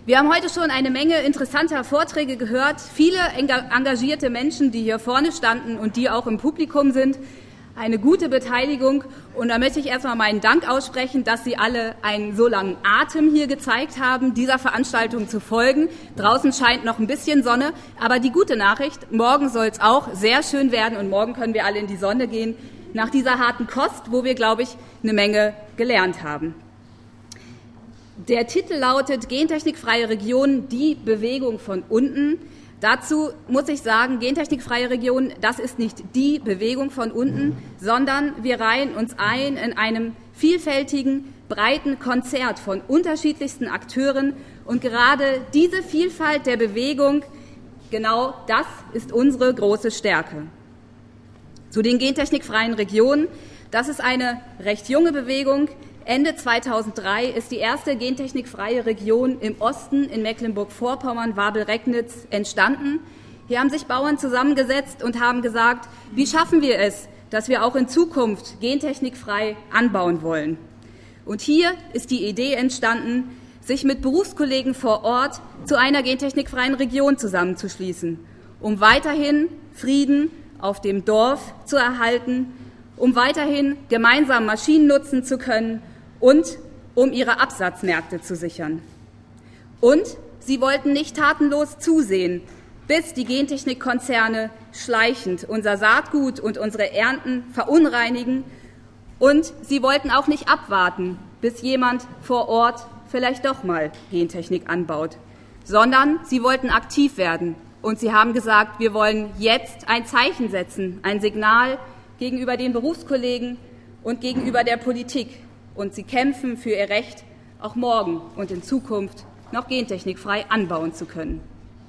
Wir haben heute schon eine Menge interessanter Vorträge gehört, viele engagierte Menschen, die hier vorne standen und die auch im Publikum sind, eine gute Beteiligung. Und da möchte ich erstmal meinen Dank aussprechen, dass Sie alle einen so langen Atem hier gezeigt haben, dieser Veranstaltung zu folgen. Draußen scheint noch ein bisschen Sonne, aber die gute Nachricht, morgen soll es auch sehr schön werden und morgen können wir alle in die Sonne gehen, nach dieser harten Kost, wo wir, glaube ich, eine Menge gelernt haben. Der Titel lautet Gentechnikfreie Region, die Bewegung von unten. Dazu muss ich sagen, Gentechnikfreie Region, das ist nicht die Bewegung von unten, sondern wir reihen uns ein in einem vielfältigen, breiten Konzert von unterschiedlichsten Akteuren. Und gerade diese Vielfalt der Bewegung, genau das ist unsere große Stärke. Zu den gentechnikfreien Regionen, das ist eine recht junge Bewegung. Ende 2003 ist die erste gentechnikfreie Region im Osten in Mecklenburg-Vorpommern, Wabel-Recknitz, entstanden. Hier haben sich Bauern zusammengesetzt und haben gesagt, wie schaffen wir es, dass wir auch in Zukunft gentechnikfrei anbauen wollen. Und hier ist die Idee entstanden, sich mit Berufskollegen vor Ort zu einer gentechnikfreien Region zusammenzuschließen, um weiterhin Frieden auf dem Dorf zu erhalten, um weiterhin gemeinsam Maschinen nutzen zu können und um ihre Absatzmärkte zu sichern. Und sie wollten nicht tatenlos zusehen, bis die Gentechnikkonzerne schleichend unser Saatgut und unsere Ernten verunreinigen. Und sie wollten auch nicht abwarten, bis jemand vor Ort vielleicht doch mal Gentechnik anbaut, sondern sie wollten aktiv werden. Und sie haben gesagt, wir wollen jetzt ein Zeichen setzen, ein Signal gegenüber den Berufskollegen und gegenüber der Politik. Und sie kämpfen für ihr Recht, auch morgen und in Zukunft noch gentechnikfrei anbauen zu können.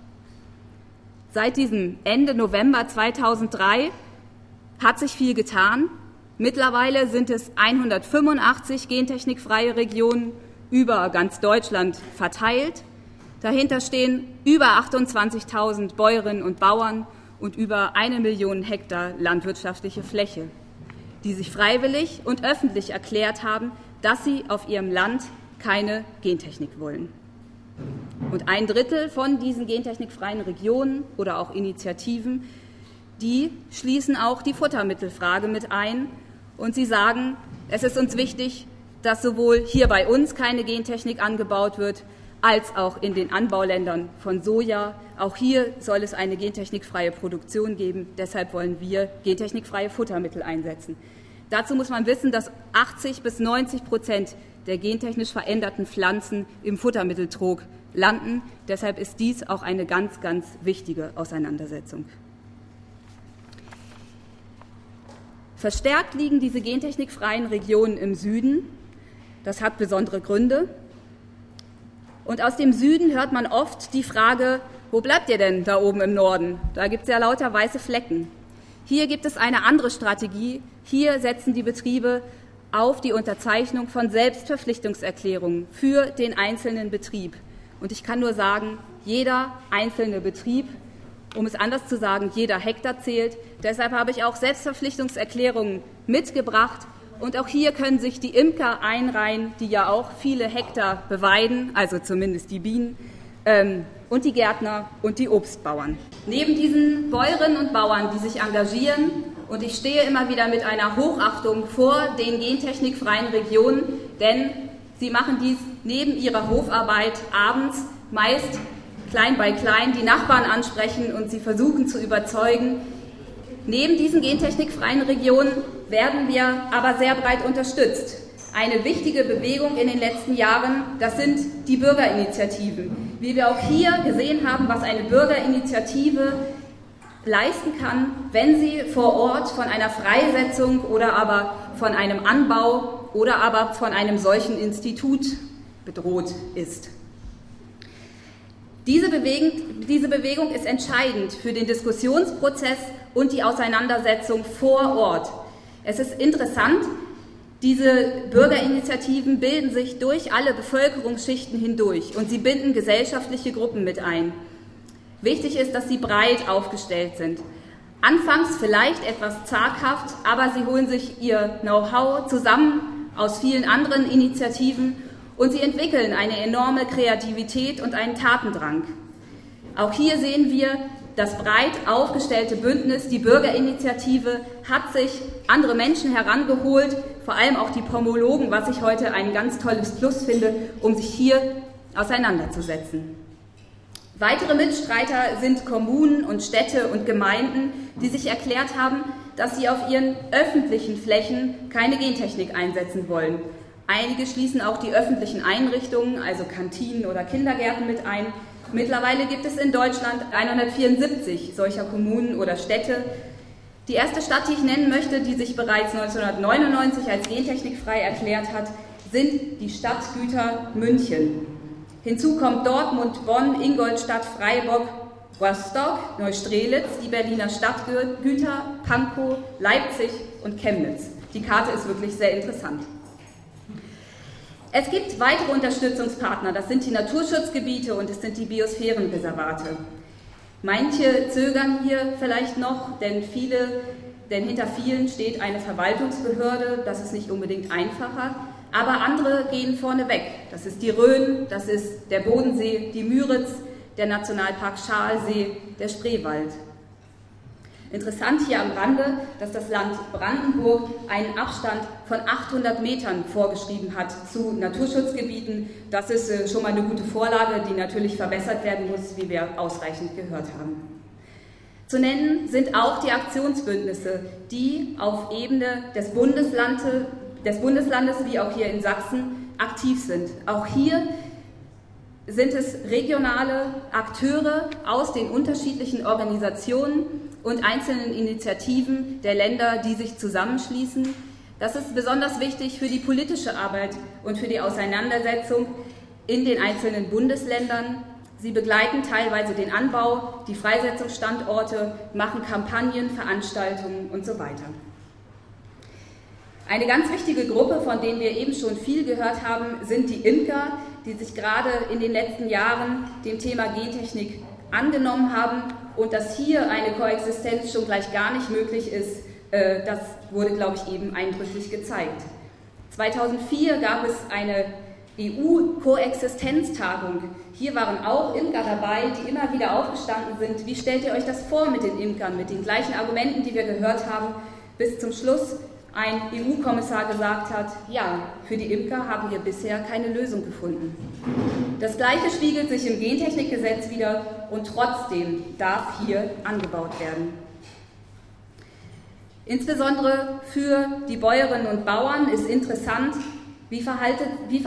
Seit diesem Ende November 2003 hat sich viel getan. Mittlerweile sind es 185 gentechnikfreie Regionen über ganz Deutschland verteilt. Dahinter stehen über 28.000 Bäuerinnen und Bauern und über 1 Million Hektar landwirtschaftliche Fläche, die sich freiwillig und öffentlich erklärt haben, dass sie auf ihrem Land keine Gentechnik wollen. Und 1/3 von diesen gentechnikfreien Regionen oder auch Initiativen, die schließen auch die Futtermittelfrage mit ein und sie sagen, es ist uns wichtig, dass sowohl hier bei uns keine Gentechnik angebaut wird, als auch in den Anbauländern von Soja. Auch hier soll es eine gentechnikfreie Produktion geben. Deshalb wollen wir gentechnikfreie Futtermittel einsetzen. Dazu muss man wissen, dass 80 bis 90% der gentechnisch veränderten Pflanzen im Futtermitteltrog landen. Deshalb ist dies auch eine ganz, ganz wichtige Auseinandersetzung. Verstärkt liegen diese gentechnikfreien Regionen im Süden. Das hat besondere Gründe. Und aus dem Süden hört man oft die Frage, wo bleibt ihr denn da oben im Norden? Da gibt es ja lauter weiße Flecken. Hier gibt es eine andere Strategie. Hier setzen die Betriebe auf die Unterzeichnung von Selbstverpflichtungserklärungen für den einzelnen Betrieb. Und ich kann nur sagen, jeder einzelne Betrieb, um es anders zu sagen, jeder Hektar zählt. Deshalb habe ich auch Selbstverpflichtungserklärungen mitgebracht. Und auch hier können sich die Imker einreihen, die ja auch viele Hektar beweiden, also zumindest die Bienen, und die Gärtner und die Obstbauern. Neben diesen Bäuerinnen und Bauern, die sich engagieren, und ich stehe immer wieder mit einer Hochachtung vor den gentechnikfreien Regionen, denn sie machen dies neben ihrer Hofarbeit abends meist klein bei klein die Nachbarn ansprechen und sie versuchen zu überzeugen. Neben diesen gentechnikfreien Regionen werden wir aber sehr breit unterstützt. Eine wichtige Bewegung in den letzten Jahren, das sind die Bürgerinitiativen. Wie wir auch hier gesehen haben, was eine Bürgerinitiative leisten kann, wenn sie vor Ort von einer Freisetzung oder aber von einem Anbau oder aber von einem solchen Institut bedroht ist. Diese Bewegung ist entscheidend für den Diskussionsprozess und die Auseinandersetzung vor Ort. Es ist interessant, diese Bürgerinitiativen bilden sich durch alle Bevölkerungsschichten hindurch und sie binden gesellschaftliche Gruppen mit ein. Wichtig ist, dass sie breit aufgestellt sind. Anfangs vielleicht etwas zaghaft, aber sie holen sich ihr Know-how zusammen aus vielen anderen Initiativen Und sie entwickeln eine enorme Kreativität und einen Tatendrang. Auch hier sehen wir, das breit aufgestellte Bündnis, die Bürgerinitiative, hat sich andere Menschen herangeholt, vor allem auch die Pomologen, was ich heute ein ganz tolles Plus finde, um sich hier auseinanderzusetzen. Weitere Mitstreiter sind Kommunen und Städte und Gemeinden, die sich erklärt haben, dass sie auf ihren öffentlichen Flächen keine Gentechnik einsetzen wollen. Einige schließen auch die öffentlichen Einrichtungen, also Kantinen oder Kindergärten mit ein. Mittlerweile gibt es in Deutschland 174 solcher Kommunen oder Städte. Die erste Stadt, die ich nennen möchte, die sich bereits 1999 als gentechnikfrei erklärt hat, sind die Stadtgüter München. Hinzu kommt Dortmund, Bonn, Ingolstadt, Freiburg, Rostock, Neustrelitz, die Berliner Stadtgüter, Pankow, Leipzig und Chemnitz. Die Karte ist wirklich sehr interessant. Es gibt weitere Unterstützungspartner, das sind die Naturschutzgebiete und es sind die Biosphärenreservate. Manche zögern hier vielleicht noch, denn hinter vielen steht eine Verwaltungsbehörde, das ist nicht unbedingt einfacher, aber andere gehen vorne weg. Das ist die Rhön, das ist der Bodensee, die Müritz, der Nationalpark Schalsee, der Spreewald. Interessant hier am Rande, dass das Land Brandenburg einen Abstand von 800 Metern vorgeschrieben hat zu Naturschutzgebieten. Das ist schon mal eine gute Vorlage, die natürlich verbessert werden muss, wie wir ausreichend gehört haben. Zu nennen sind auch die Aktionsbündnisse, die auf Ebene des Bundeslandes wie auch hier in Sachsen aktiv sind. Auch hier sind es regionale Akteure aus den unterschiedlichen Organisationen und einzelnen Initiativen der Länder, die sich zusammenschließen. Das ist besonders wichtig für die politische Arbeit und für die Auseinandersetzung in den einzelnen Bundesländern. Sie begleiten teilweise den Anbau, die Freisetzungsstandorte, machen Kampagnen, Veranstaltungen und so weiter. Eine ganz wichtige Gruppe, von denen wir eben schon viel gehört haben, sind die Imker, die sich gerade in den letzten Jahren dem Thema Gentechnik angenommen haben und dass hier eine Koexistenz schon gleich gar nicht möglich ist, das wurde, glaube ich, eben eindrücklich gezeigt. 2004 gab es eine EU-Koexistenztagung. Hier waren auch Imker dabei, die immer wieder aufgestanden sind. Wie stellt ihr euch das vor mit den Imkern, mit den gleichen Argumenten, die wir gehört haben, bis zum Schluss ein EU-Kommissar gesagt hat, ja, für die Imker haben wir bisher keine Lösung gefunden. Das Gleiche spiegelt sich im Gentechnikgesetz wider und trotzdem darf hier angebaut werden. Insbesondere für die Bäuerinnen und Bauern ist interessant, wie verhält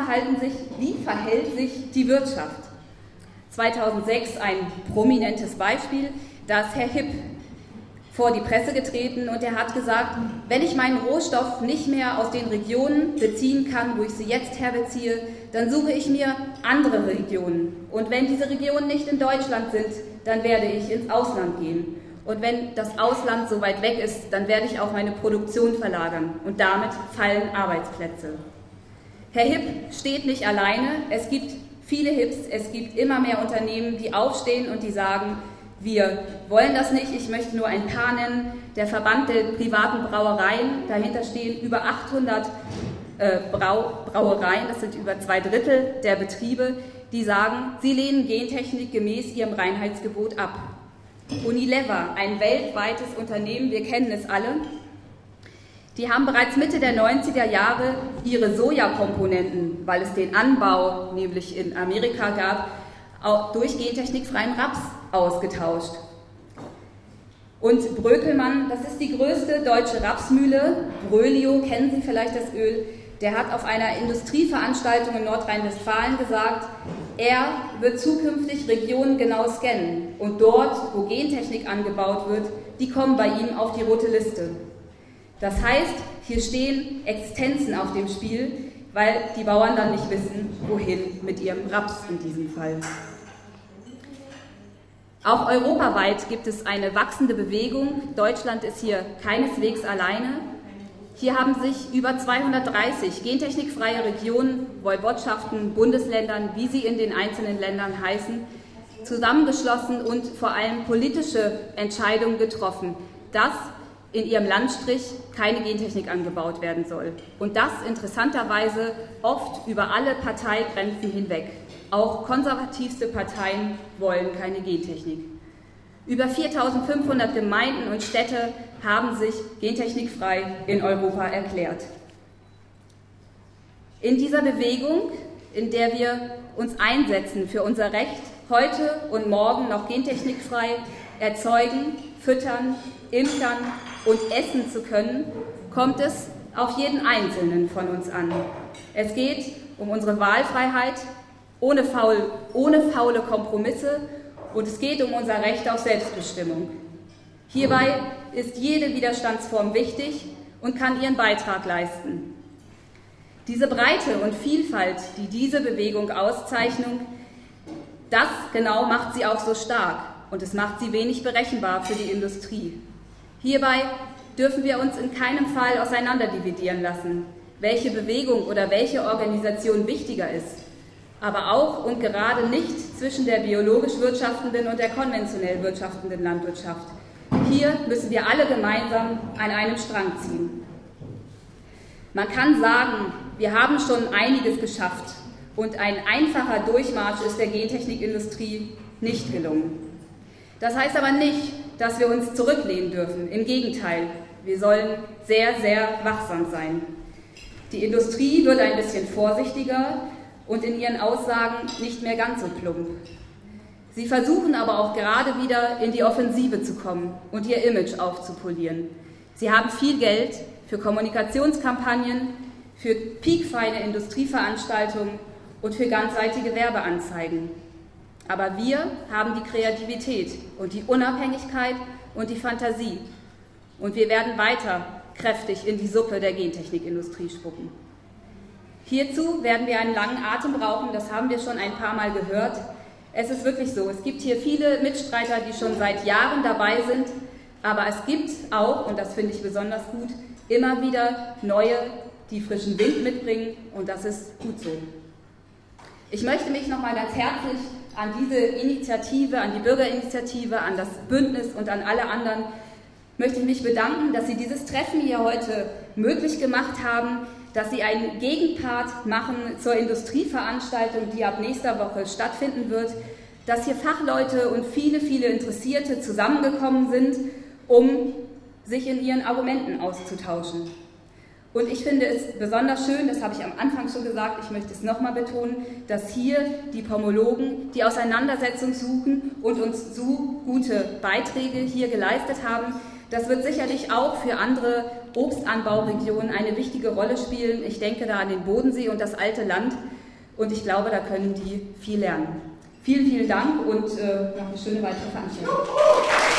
sich die Wirtschaft. 2006 ein prominentes Beispiel, da ist Herr Hipp vor die Presse getreten und er hat gesagt, wenn ich meinen Rohstoff nicht mehr aus den Regionen beziehen kann, wo ich sie jetzt herbeziehe, dann suche ich mir andere Regionen. Und wenn diese Regionen nicht in Deutschland sind, dann werde ich ins Ausland gehen. Und wenn das Ausland so weit weg ist, dann werde ich auch meine Produktion verlagern und damit fallen Arbeitsplätze. Herr Hipp steht nicht alleine, es gibt viele Hipps, es gibt immer mehr Unternehmen, die aufstehen und die sagen, wir wollen das nicht, ich möchte nur ein paar nennen. Der Verband der privaten Brauereien, dahinter stehen über 800 Brauereien, das sind über 2/3 der Betriebe, die sagen, sie lehnen Gentechnik gemäß ihrem Reinheitsgebot ab. Unilever, ein weltweites Unternehmen, wir kennen es alle, die haben bereits Mitte der 90er Jahre ihre Sojakomponenten, weil es den Anbau nämlich in Amerika gab, auch durch gentechnikfreien Raps ausgetauscht. Und Brökelmann, das ist die größte deutsche Rapsmühle, Brölio, kennen Sie vielleicht das Öl, der hat auf einer Industrieveranstaltung in Nordrhein-Westfalen gesagt, er wird zukünftig Regionen genau scannen und dort, wo Gentechnik angebaut wird, die kommen bei ihm auf die rote Liste. Das heißt, hier stehen Existenzen auf dem Spiel, weil die Bauern dann nicht wissen, wohin mit ihrem Raps in diesem Fall. Auch europaweit gibt es eine wachsende Bewegung. Deutschland ist hier keineswegs alleine. Hier haben sich über 230 gentechnikfreie Regionen, Woiwodschaften, Bundesländern, wie sie in den einzelnen Ländern heißen, zusammengeschlossen und vor allem politische Entscheidungen getroffen, dass in ihrem Landstrich keine Gentechnik angebaut werden soll. Und das interessanterweise oft über alle Parteigrenzen hinweg. Auch konservativste Parteien wollen keine Gentechnik. Über 4.500 Gemeinden und Städte haben sich gentechnikfrei in Europa erklärt. In dieser Bewegung, in der wir uns einsetzen für unser Recht, heute und morgen noch gentechnikfrei erzeugen, füttern, imkern und essen zu können, kommt es auf jeden Einzelnen von uns an. Es geht um unsere Wahlfreiheit, ohne faule Kompromisse, und es geht um unser Recht auf Selbstbestimmung. Hierbei ist jede Widerstandsform wichtig und kann ihren Beitrag leisten. Diese Breite und Vielfalt, die diese Bewegung auszeichnen, das genau macht sie auch so stark, und es macht sie wenig berechenbar für die Industrie. Hierbei dürfen wir uns in keinem Fall auseinanderdividieren lassen, welche Bewegung oder welche Organisation wichtiger ist, aber auch und gerade nicht zwischen der biologisch wirtschaftenden und der konventionell wirtschaftenden Landwirtschaft. Hier müssen wir alle gemeinsam an einem Strang ziehen. Man kann sagen, wir haben schon einiges geschafft und ein einfacher Durchmarsch ist der Gentechnikindustrie nicht gelungen. Das heißt aber nicht, dass wir uns zurücklehnen dürfen. Im Gegenteil, wir sollen sehr, sehr wachsam sein. Die Industrie wird ein bisschen vorsichtiger und in ihren Aussagen nicht mehr ganz so plump. Sie versuchen aber auch gerade wieder in die Offensive zu kommen und ihr Image aufzupolieren. Sie haben viel Geld für Kommunikationskampagnen, für piekfeine Industrieveranstaltungen und für ganzseitige Werbeanzeigen. Aber wir haben die Kreativität und die Unabhängigkeit und die Fantasie. Und wir werden weiter kräftig in die Suppe der Gentechnikindustrie spucken. Hierzu werden wir einen langen Atem brauchen, das haben wir schon ein paar Mal gehört. Es ist wirklich so, es gibt hier viele Mitstreiter, die schon seit Jahren dabei sind, aber es gibt auch, und das finde ich besonders gut, immer wieder neue, die frischen Wind mitbringen, und das ist gut so. Ich möchte mich nochmal ganz herzlich an diese Initiative, an die Bürgerinitiative, an das Bündnis und an alle anderen, möchte ich mich bedanken, dass Sie dieses Treffen hier heute möglich gemacht haben, dass Sie einen Gegenpart machen zur Industrieveranstaltung, die ab nächster Woche stattfinden wird, dass hier Fachleute und viele, viele Interessierte zusammengekommen sind, um sich in ihren Argumenten auszutauschen. Und ich finde es besonders schön, das habe ich am Anfang schon gesagt, ich möchte es nochmal betonen, dass hier die Pomologen die Auseinandersetzung suchen und uns so gute Beiträge hier geleistet haben. Das wird sicherlich auch für andere Obstanbauregionen eine wichtige Rolle spielen. Ich denke da an den Bodensee und das alte Land, und ich glaube, da können die viel lernen. Vielen, vielen Dank und noch eine schöne weitere Veranstaltung.